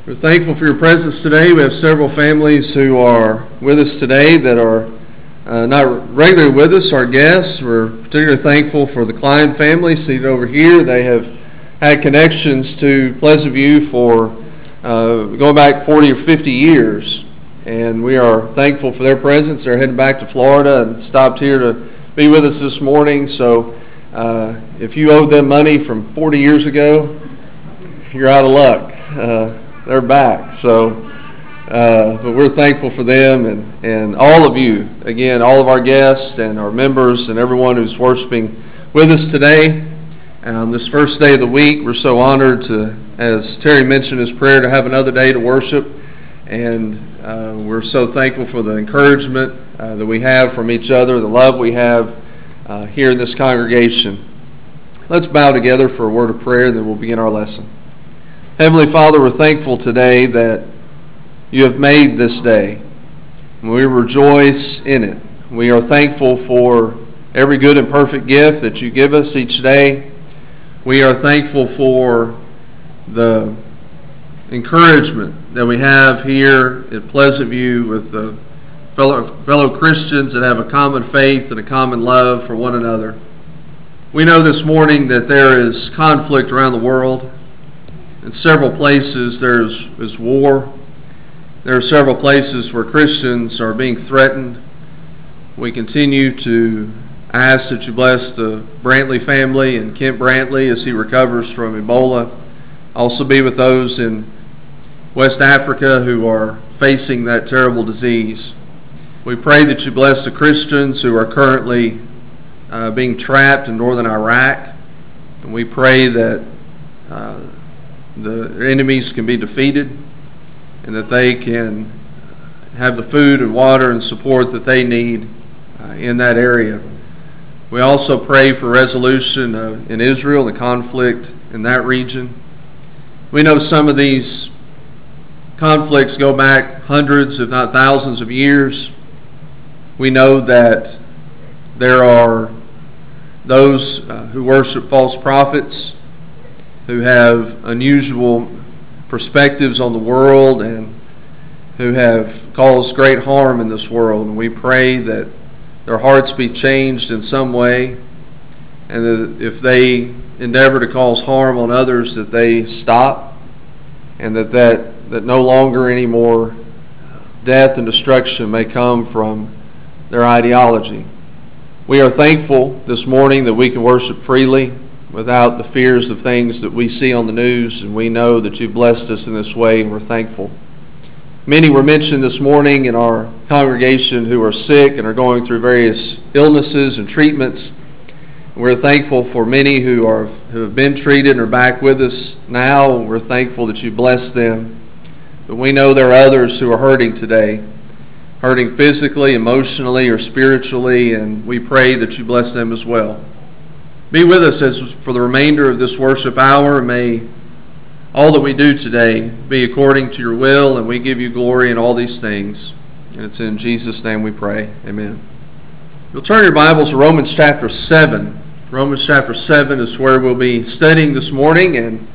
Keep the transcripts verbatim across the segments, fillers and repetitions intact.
We're thankful for your presence today. We have several families who are with us today that are uh, not regularly with us, our guests. We're particularly thankful for the Klein family seated over here. They have had connections to Pleasant View for uh, going back forty or fifty years, and we are thankful for their presence. They're heading back to Florida and stopped here to be with us this morning. So uh, if you owed them money from forty years ago, you're out of luck. Uh, They're back, so uh, but we're thankful for them and, and all of you, again, all of our guests and our members and everyone who's worshiping with us today. Um, this first day of the week, we're so honored to, as Terry mentioned in his prayer, to have another day to worship, and uh, we're so thankful for the encouragement uh, that we have from each other, the love we have uh, here in this congregation. Let's bow together for a word of prayer, and then we'll begin our lesson. Heavenly Father, we're thankful today that you have made this day, and we rejoice in it. We are thankful for every good and perfect gift that you give us each day. We are thankful for the encouragement that we have here at Pleasant View with the fellow, fellow Christians that have a common faith and a common love for one another. We know this morning that there is conflict around the world. In several places there's is war. There are several places where Christians are being threatened. We continue to ask that you bless the Brantley family and Kent Brantley as he recovers from Ebola. Also be with those in West Africa who are facing that terrible disease. We pray that you bless the Christians who are currently uh, being trapped in northern Iraq. And we pray that uh, the enemies can be defeated and that they can have the food and water and support that they need uh, in that area. We also pray for resolution uh, in Israel, the conflict in that region. We know some of these conflicts go back hundreds, if not thousands of years. We know that there are those uh, who worship false prophets, who have unusual perspectives on the world and who have caused great harm in this world. And we pray that their hearts be changed in some way, and that if they endeavor to cause harm on others, that they stop, and that, that, that no longer any more death and destruction may come from their ideology. We are thankful this morning that we can worship freely without the fears of things that we see on the news, and we know that you've blessed us in this way, and we're thankful. Many were mentioned this morning in our congregation who are sick and are going through various illnesses and treatments. We're thankful for many who are who have been treated and are back with us now. We're thankful that you bless them. But we know there are others who are hurting today, hurting physically, emotionally, or spiritually, and we pray that you bless them as well. Be with us as for the remainder of this worship hour. May all that we do today be according to your will, and we give you glory in all these things. And it's in Jesus' name we pray. Amen. You'll turn your Bibles to Romans chapter seven. Romans chapter seven is where we'll be studying this morning. And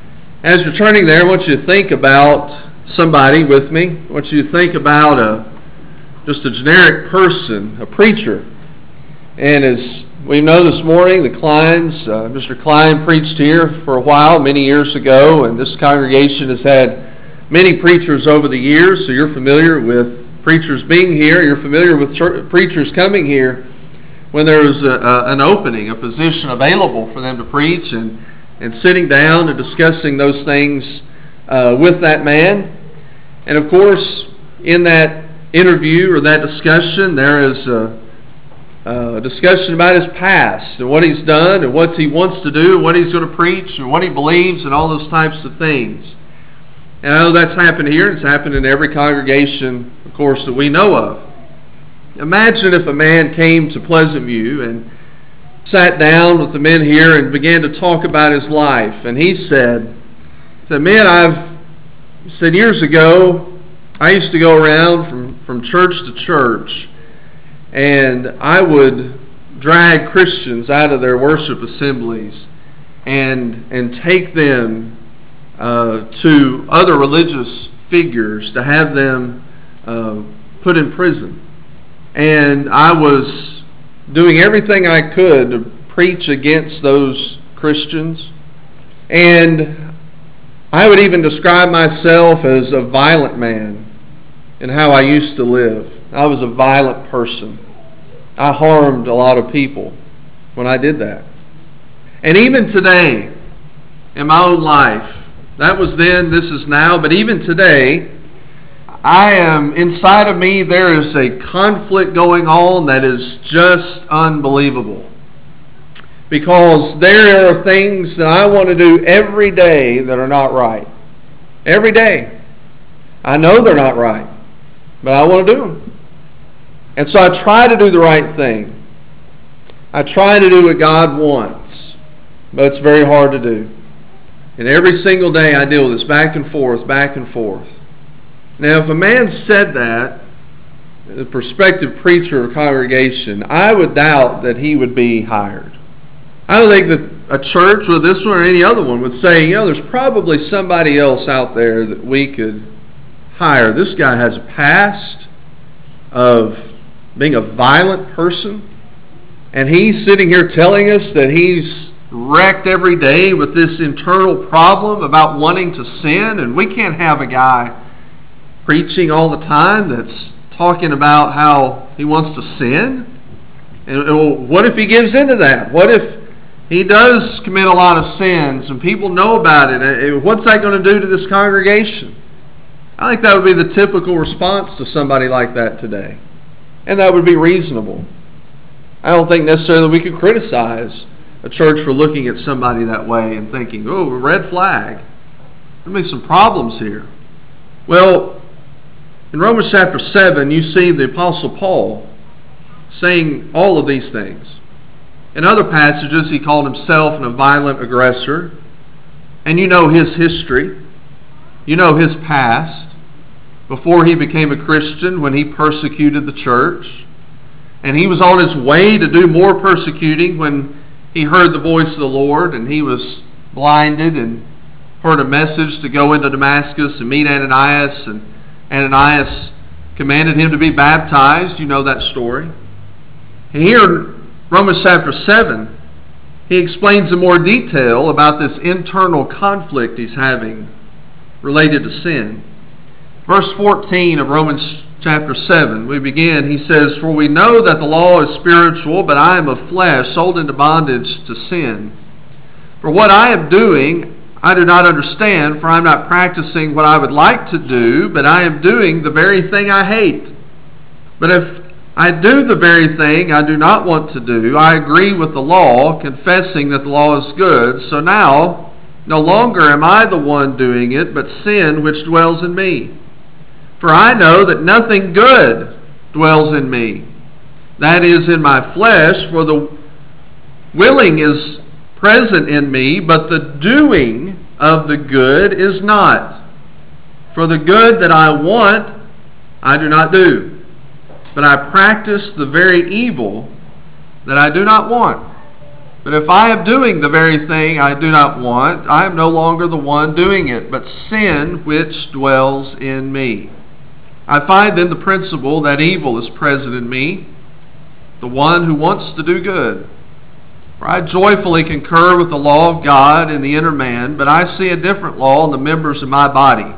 as you're turning there, I want you to think about somebody with me. I want you to think about a just a generic person, a preacher. And as we know this morning, the Kleins, uh, Mister Klein preached here for a while, many years ago, and this congregation has had many preachers over the years, so you're familiar with preachers being here. You're familiar with church, preachers coming here when there's a, a, an opening, a position available for them to preach, and, and sitting down and discussing those things uh, with that man. And of course, in that interview or that discussion, there is a Uh, a discussion about his past and what he's done and what he wants to do and what he's going to preach and what he believes and all those types of things. And I know that's happened here. It's happened in every congregation, of course, that we know of. Imagine if a man came to Pleasant View and sat down with the men here and began to talk about his life. And he said, said man, I've said years ago, I used to go around from, from church to church, and I would drag Christians out of their worship assemblies and and take them uh, to other religious figures to have them uh, put in prison. And I was doing everything I could to preach against those Christians. And I would even describe myself as a violent man in how I used to live. I was a violent person. I harmed a lot of people when I did that. And even today, in my own life, that was then, this is now, but even today, I am, inside of me, there is a conflict going on that is just unbelievable. Because there are things that I want to do every day that are not right. Every day. I know they're not right, but I want to do them. And so I try to do the right thing. I try to do what God wants, but it's very hard to do. And every single day I deal with this back and forth, back and forth. Now, if a man said that, a prospective preacher or congregation, I would doubt that he would be hired. I don't think that a church, or this one or any other one, would say, you know, there's probably somebody else out there that we could hire. This guy has a past of being a violent person, and he's sitting here telling us that he's wrecked every day with this internal problem about wanting to sin, and we can't have a guy preaching all the time that's talking about how he wants to sin. And what if he gives into that? What if he does commit a lot of sins and people know about it? What's that going to do to this congregation? I think that would be the typical response to somebody like that today. And that would be reasonable. I don't think necessarily we could criticize a church for looking at somebody that way and thinking, oh, red flag. There may be some problems here. Well, in Romans chapter seven, you see the Apostle Paul saying all of these things. In other passages, he called himself a violent aggressor. And you know his history. You know his past. Before he became a Christian, when he persecuted the church. And he was on his way to do more persecuting when he heard the voice of the Lord, and he was blinded and heard a message to go into Damascus and meet Ananias, and Ananias commanded him to be baptized. You know that story. And here in Romans chapter seven, he explains in more detail about this internal conflict he's having related to sin. Verse fourteen of Romans chapter seven, we begin, he says, "For we know that the law is spiritual, but I am of flesh, sold into bondage to sin. For what I am doing, I do not understand, for I am not practicing what I would like to do, but I am doing the very thing I hate. But if I do the very thing I do not want to do, I agree with the law, confessing that the law is good. So now, no longer am I the one doing it, but sin which dwells in me. For I know that nothing good dwells in me, that is, in my flesh, for the willing is present in me, but the doing of the good is not. For the good that I want, I do not do, but I practice the very evil that I do not want. But if I am doing the very thing I do not want, I am no longer the one doing it, but sin which dwells in me. I find then the principle that evil is present in me, the one who wants to do good. For I joyfully concur with the law of God in the inner man, but I see a different law in the members of my body,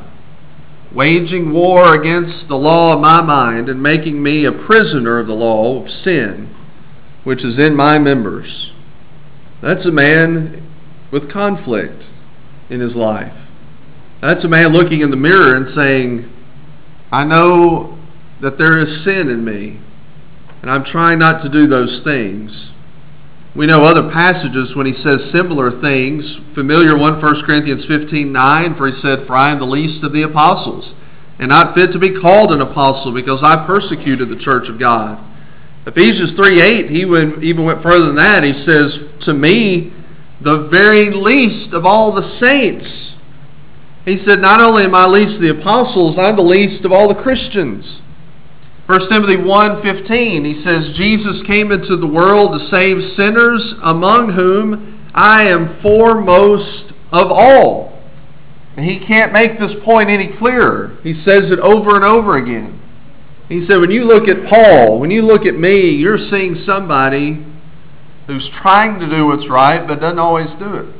waging war against the law of my mind and making me a prisoner of the law of sin, which is in my members." That's a man with conflict in his life. That's a man looking in the mirror and saying, I know that there is sin in me, and I'm trying not to do those things. We know other passages when he says similar things. Familiar one, First Corinthians fifteen nine, for he said, "For I am the least of the apostles, and not fit to be called an apostle, because I persecuted the church of God." Ephesians three eight, he even went further than that. He says, "To me, the very least of all the saints." He said, not only am I least of the apostles, I'm the least of all the Christians. First Timothy one fifteen, he says, "Jesus came into the world to save sinners, among whom I am foremost of all." And he can't make this point any clearer. He says it over and over again. He said, when you look at Paul, when you look at me, you're seeing somebody who's trying to do what's right but doesn't always do it.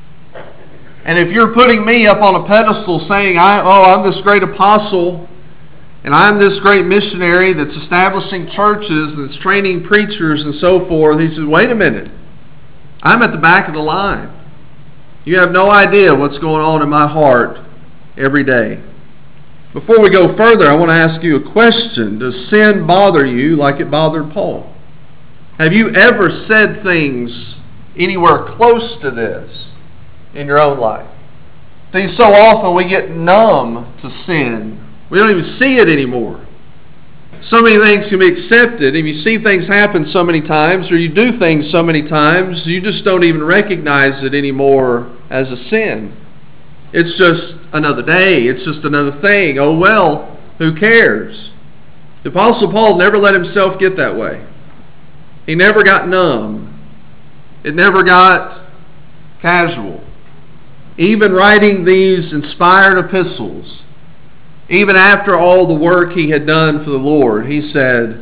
And if you're putting me up on a pedestal saying, I, oh, I'm this great apostle, and I'm this great missionary that's establishing churches, that's training preachers and so forth, he says, wait a minute. I'm at the back of the line. You have no idea what's going on in my heart every day. Before we go further, I want to ask you a question. Does sin bother you like it bothered Paul? Have you ever said things anywhere close to this in your own life? See, so often we get numb to sin. We don't even see it anymore. So many things can be accepted. If you see things happen so many times, or you do things so many times, you just don't even recognize it anymore as a sin. It's just another day. It's just another thing. Oh well, who cares? The Apostle Paul never let himself get that way. He never got numb. It never got casual. Even writing these inspired epistles, even after all the work he had done for the Lord, he said,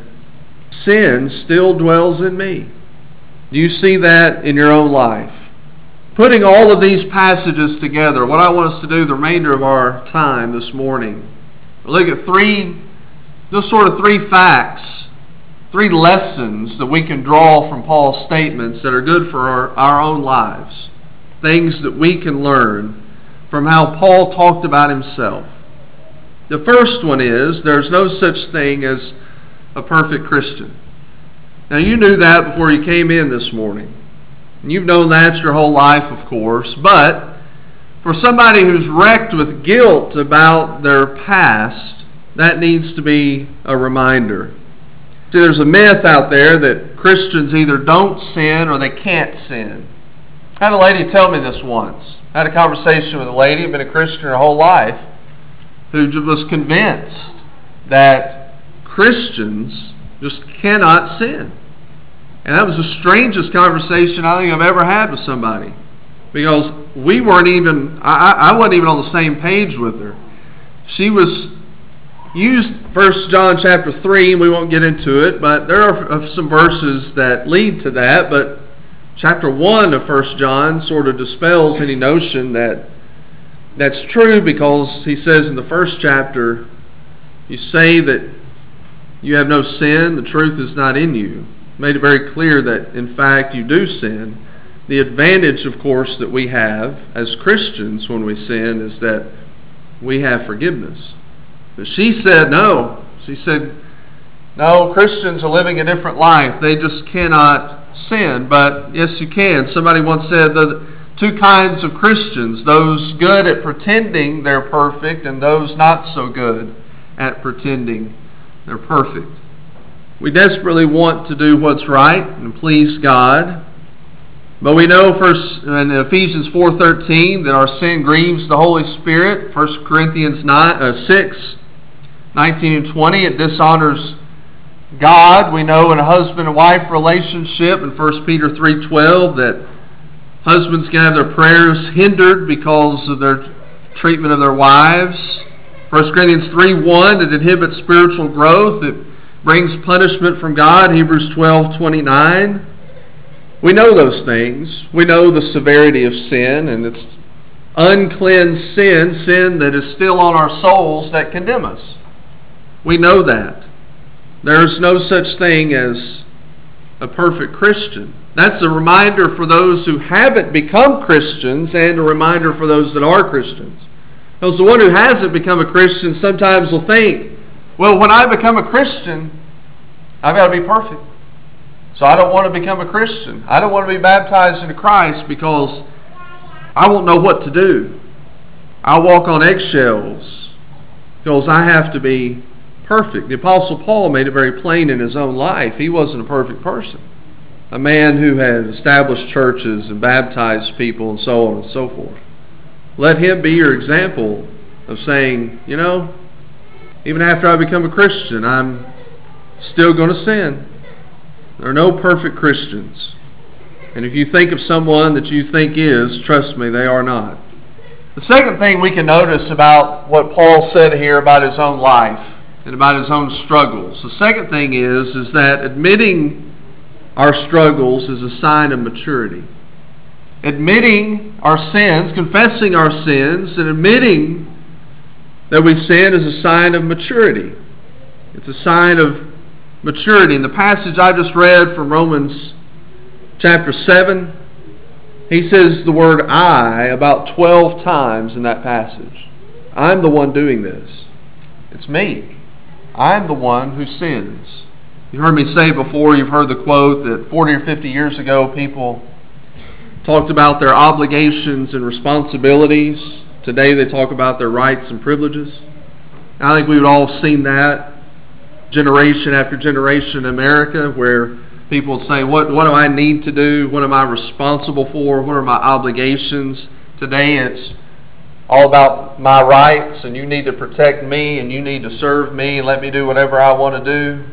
sin still dwells in me. Do you see that in your own life? Putting all of these passages together, what I want us to do the remainder of our time this morning, look at three, just sort of three facts, three lessons that we can draw from Paul's statements that are good for our, our own lives. Things that we can learn from how Paul talked about himself. The first one is, there's no such thing as a perfect Christian. Now you knew that before you came in this morning. And you've known that your whole life, of course. But for somebody who's wrecked with guilt about their past, that needs to be a reminder. See, there's a myth out there that Christians either don't sin or they can't sin. I had a lady tell me this once. I had a conversation with a lady who'd been a Christian her whole life, who was convinced that Christians just cannot sin. And that was the strangest conversation I think I've ever had with somebody. Because we weren't even, I, I wasn't even on the same page with her. She was used First John chapter three, and we won't get into it, but there are some verses that lead to that. But chapter one of First John sort of dispels any notion that that's true, because he says in the first chapter, you say that you have no sin, the truth is not in you. Made it very clear that in fact you do sin. The advantage, of course, that we have as Christians when we sin is that we have forgiveness. But she said no. She said, no, Christians are living a different life. They just cannot sin. But yes, you can. Somebody once said the two kinds of Christians, those good at pretending they're perfect and those not so good at pretending they're perfect. We desperately want to do what's right and please God. But we know first in Ephesians four thirteen that our sin grieves the Holy Spirit. First Corinthians nine, uh, six, nineteen and twenty, it dishonors God. We know in a husband and wife relationship in First Peter three twelve that husbands can have their prayers hindered because of their treatment of their wives. First Corinthians three one, it inhibits spiritual growth. It brings punishment from God. Hebrews twelve twenty-nine. We know those things. We know the severity of sin, and it's uncleansed sin, sin that is still on our souls that condemn us. We know that. There's no such thing as a perfect Christian. That's a reminder for those who haven't become Christians and a reminder for those that are Christians. Because the one who hasn't become a Christian sometimes will think, well, when I become a Christian, I've got to be perfect. So I don't want to become a Christian. I don't want to be baptized into Christ because I won't know what to do. I'll walk on eggshells because I have to be perfect. The Apostle Paul made it very plain in his own life. He wasn't a perfect person. A man who had established churches and baptized people and so on and so forth. Let him be your example of saying, you know, even after I become a Christian, I'm still going to sin. There are no perfect Christians. And if you think of someone that you think is, trust me, they are not. The second thing we can notice about what Paul said here about his own life and about his own struggles, the second thing is, is that admitting our struggles is a sign of maturity. Admitting our sins, confessing our sins, and admitting that we sin is a sign of maturity. It's a sign of maturity. In the passage I just read from Romans chapter seven, he says the word I about twelve times in that passage. I'm the one doing this. It's me. I'm the one who sins. You heard me say before, you've heard the quote that forty or fifty years ago people talked about their obligations and responsibilities. Today they talk about their rights and privileges. I think we've all seen that generation after generation in America, where people say, what, what do I need to do? What am I responsible for? What are my obligations? Today it's all about my rights, and you need to protect me, and you need to serve me, and let me do whatever I want to do.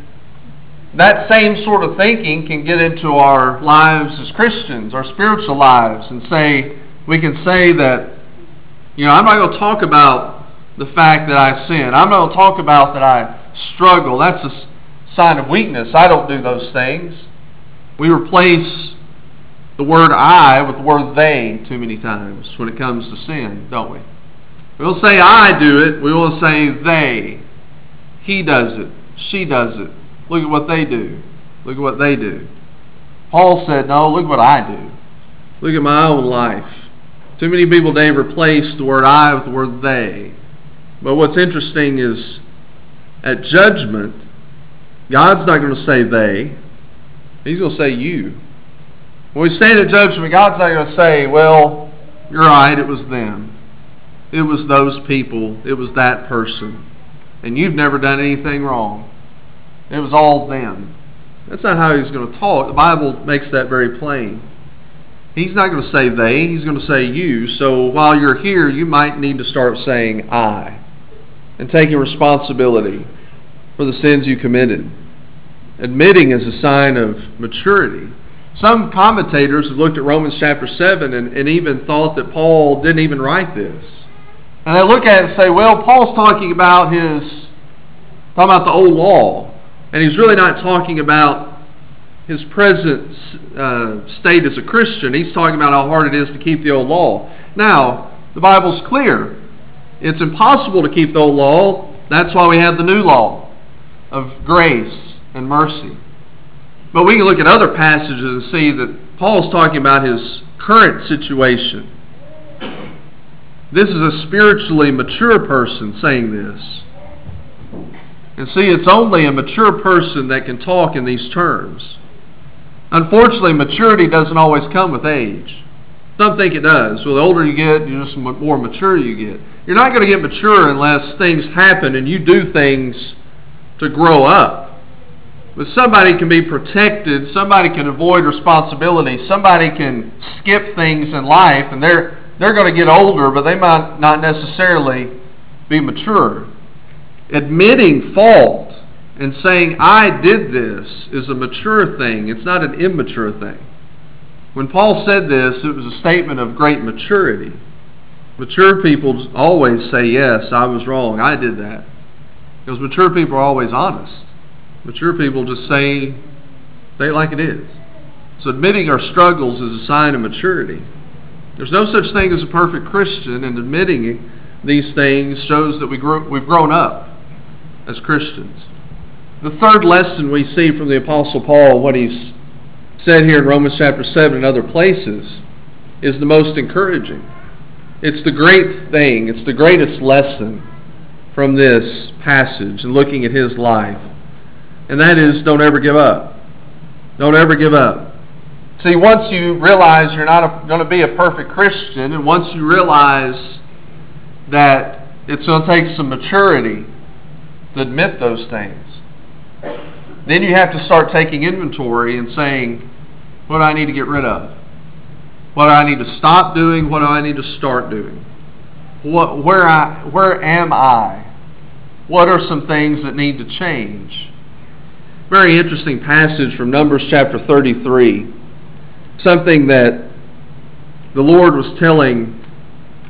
That same sort of thinking can get into our lives as Christians, our spiritual lives, and say, we can say that, you know, I'm not going to talk about the fact that I sin. I'm not going to talk about that I struggle. That's a sign of weakness. I don't do those things. We replace the word I with the word they too many times when it comes to sin, don't we? We will say I do it. We will say they. He does it. She does it. Look at what they do. Look at what they do. Paul said, no, look what I do. Look at my own life. Too many people today replace the word I with the word they. But what's interesting is at judgment, God's not going to say they. He's going to say you. When we stand at judgment, God's not going to say, well, you're right, it was them. It was those people. It was that person. And you've never done anything wrong. It was all them. That's not how he's going to talk. The Bible makes that very plain. He's not going to say they. He's going to say you. So while you're here, you might need to start saying I and taking responsibility for the sins you committed. Admitting is a sign of maturity. Some commentators have looked at Romans chapter seven and, and even thought that Paul didn't even write this. And they look at it and say, well, Paul's talking about his, talking about the old law. And he's really not talking about his present uh, state as a Christian. He's talking about how hard it is to keep the old law. Now, the Bible's clear. It's impossible to keep the old law. That's why we have the new law of grace and mercy. But we can look at other passages and see that Paul's talking about his current situation. This is a spiritually mature person saying this. And see, it's only a mature person that can talk in these terms. Unfortunately, maturity doesn't always come with age. Some think it does. Well, the older you get, the just more mature you get. You're not going to get mature unless things happen and you do things to grow up. But somebody can be protected. Somebody can avoid responsibility. Somebody can skip things in life, and they're they're going to get older, but they might not necessarily be mature. Admitting fault and saying, I did this, is a mature thing. It's not an immature thing. When Paul said this, it was a statement of great maturity. Mature people always say, yes, I was wrong. I did that. Because mature people are always honest. Mature people just say, say it like it is. So admitting our struggles is a sign of maturity. There's no such thing as a perfect Christian, and admitting these things shows that we grew, we've grown up as Christians. The third lesson we see from the Apostle Paul, what he's said here in Romans chapter seven and other places, is the most encouraging. It's the great thing, it's the greatest lesson from this passage and looking at his life. And that is, don't ever give up. Don't ever give up. See, once you realize you're not going to be a perfect Christian, and once you realize that it's going to take some maturity to admit those things, then you have to start taking inventory and saying, what do I need to get rid of? What do I need to stop doing? What do I need to start doing? What, where, I, where am I? What are some things that need to change? Very interesting passage from Numbers chapter thirty-three. Something that the Lord was telling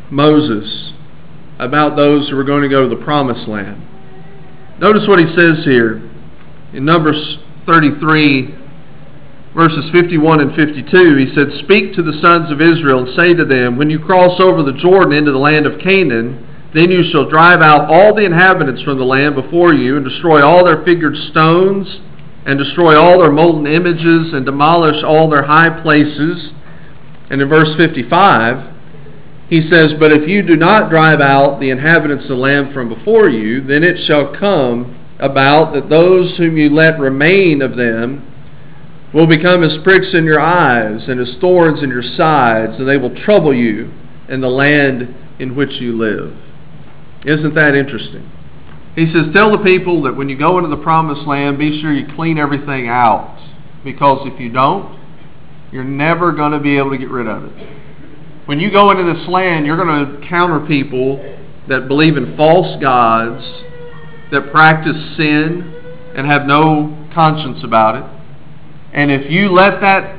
Moses about those who were going to go to the promised land. Notice what he says here in Numbers thirty-three, verses fifty-one and fifty-two. He said, "Speak to the sons of Israel and say to them, when you cross over the Jordan into the land of Canaan, then you shall drive out all the inhabitants from the land before you and destroy all their figured stones and destroy all their molten images and demolish all their high places." And in verse fifty-five, he says, "But if you do not drive out the inhabitants of the land from before you, then it shall come about that those whom you let remain of them will become as pricks in your eyes and as thorns in your sides, and they will trouble you in the land in which you live." Isn't that interesting? He says, tell the people that when you go into the promised land, be sure you clean everything out, because if you don't, you're never going to be able to get rid of it. When you go into this land, you're going to encounter people that believe in false gods, that practice sin and have no conscience about it. And if you let that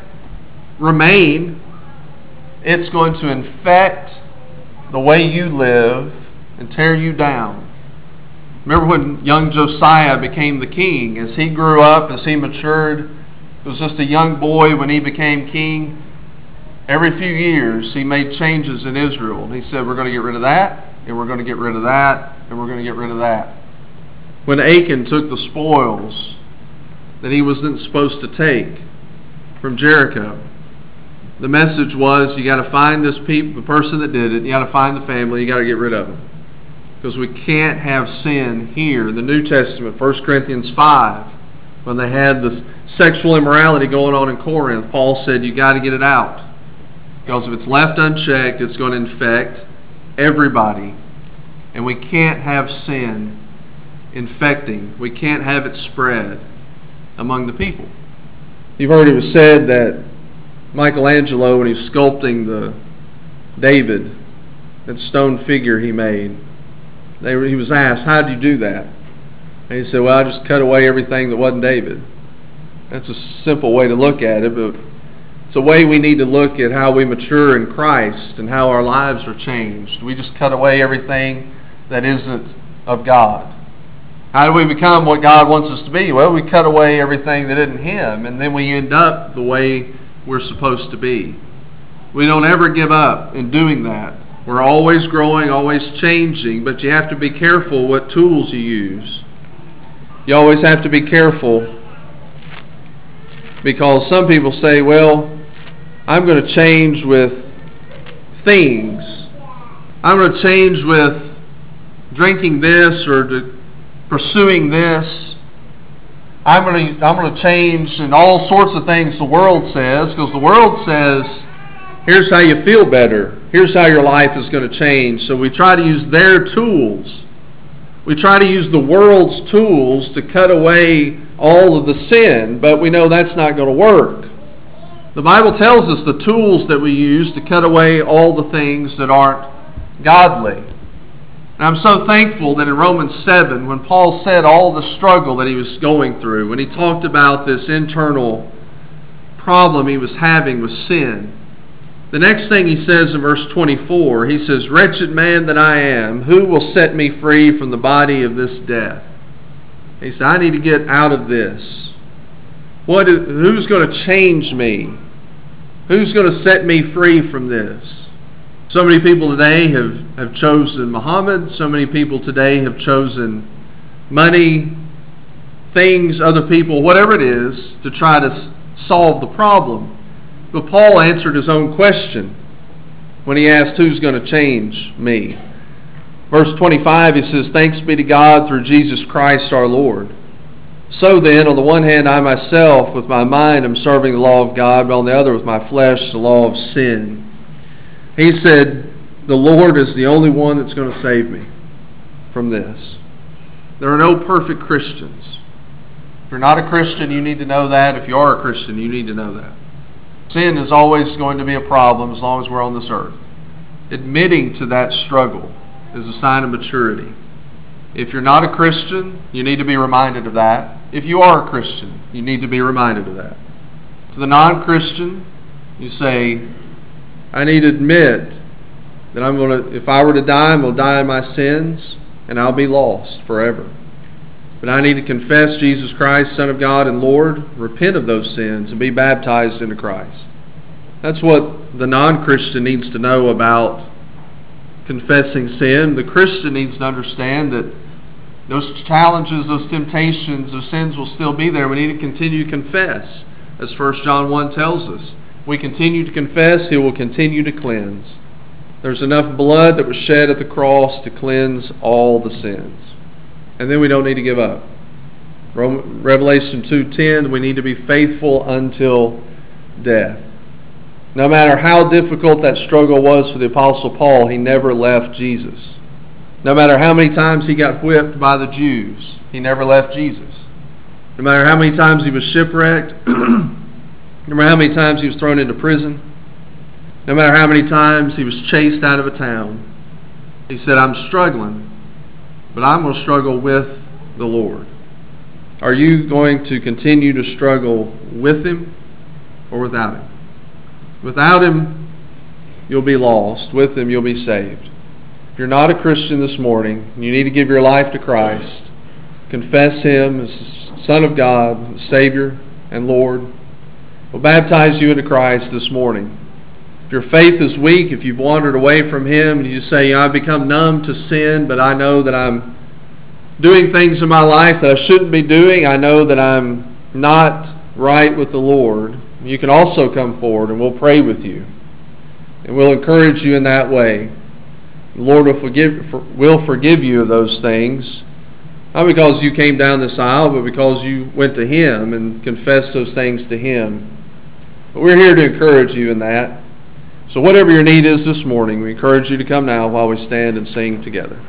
remain, it's going to infect the way you live and tear you down. Remember when young Josiah became the king? As he grew up, as he matured, he was just a young boy when he became king. Every few years, he made changes in Israel. And he said, we're going to get rid of that, and we're going to get rid of that, and we're going to get rid of that. When Achan took the spoils that he wasn't supposed to take from Jericho, the message was, you got to find this people, the person that did it, you got to find the family, you got to get rid of them. Because we can't have sin here. In the New Testament, First Corinthians five, when they had this sexual immorality going on in Corinth, Paul said, you got to get it out. Because if it's left unchecked, it's going to infect everybody. And we can't have sin infecting. We can't have it spread among the people. You've heard it was said that Michelangelo, when he was sculpting the David, that stone figure he made, they, he was asked, how did you do that? And he said, well, I just cut away everything that wasn't David. That's a simple way to look at it, but it's a way we need to look at how we mature in Christ and how our lives are changed. We just cut away everything that isn't of God. How do we become what God wants us to be? Well, we cut away everything that isn't Him, and then we end up the way we're supposed to be. We don't ever give up in doing that. We're always growing, always changing, but you have to be careful what tools you use. You always have to be careful, because some people say, well, I'm going to change with things. I'm going to change with drinking this or to pursuing this. I'm going to I'm going to change in all sorts of things the world says, because the world says, here's how you feel better. Here's how your life is going to change. So we try to use their tools. We try to use the world's tools to cut away all of the sin, but we know that's not going to work. The Bible tells us the tools that we use to cut away all the things that aren't godly. And I'm so thankful that in Romans seven, when Paul said all the struggle that he was going through, when he talked about this internal problem he was having with sin, the next thing he says in verse twenty-four, he says, wretched man that I am, who will set me free from the body of this death? He said, I need to get out of this. What is, who's going to change me? Who's going to set me free from this? So many people today have, have chosen Muhammad. So many people today have chosen money, things, other people, whatever it is, to try to s- solve the problem. But Paul answered his own question when he asked, who's going to change me? Verse twenty-five, he says, thanks be to God through Jesus Christ our Lord. So then, on the one hand, I myself, with my mind, am serving the law of God, but on the other, with my flesh, the law of sin. He said, the Lord is the only one that's going to save me from this. There are no perfect Christians. If you're not a Christian, you need to know that. If you are a Christian, you need to know that. Sin is always going to be a problem as long as we're on this earth. Admitting to that struggle is a sign of maturity. If you're not a Christian, you need to be reminded of that. If you are a Christian, you need to be reminded of that. To the non-Christian, you say, I need to admit that I'm going to, if I were to die, I'm going to die in my sins, and I'll be lost forever. But I need to confess Jesus Christ, Son of God and Lord, repent of those sins, and be baptized into Christ. That's what the non-Christian needs to know about confessing sin. The Christian needs to understand that those challenges, those temptations, those sins will still be there. We need to continue to confess, as First John one tells us. We continue to confess, He will continue to cleanse. There's enough blood that was shed at the cross to cleanse all the sins. And then we don't need to give up. Revelation two ten, we need to be faithful until death. No matter how difficult that struggle was for the Apostle Paul, he never left Jesus. No matter how many times he got whipped by the Jews, he never left Jesus. No matter how many times he was shipwrecked, no matter how many times he was thrown into prison, no matter how many times he was chased out of a town, he said, I'm struggling, but I'm going to struggle with the Lord. Are you going to continue to struggle with Him or without Him? Without Him, you'll be lost. With Him, you'll be saved. If you're not a Christian this morning, you need to give your life to Christ. Confess Him as the Son of God, Savior and Lord. We'll baptize you into Christ this morning. If your faith is weak, if you've wandered away from Him, and you say, you know, I've become numb to sin, but I know that I'm doing things in my life that I shouldn't be doing. I know that I'm not right with the Lord. You can also come forward and we'll pray with you. And we'll encourage you in that way. The Lord will forgive, will forgive you of those things. Not because you came down this aisle, but because you went to Him and confessed those things to Him. But we're here to encourage you in that. So whatever your need is this morning, we encourage you to come now while we stand and sing together.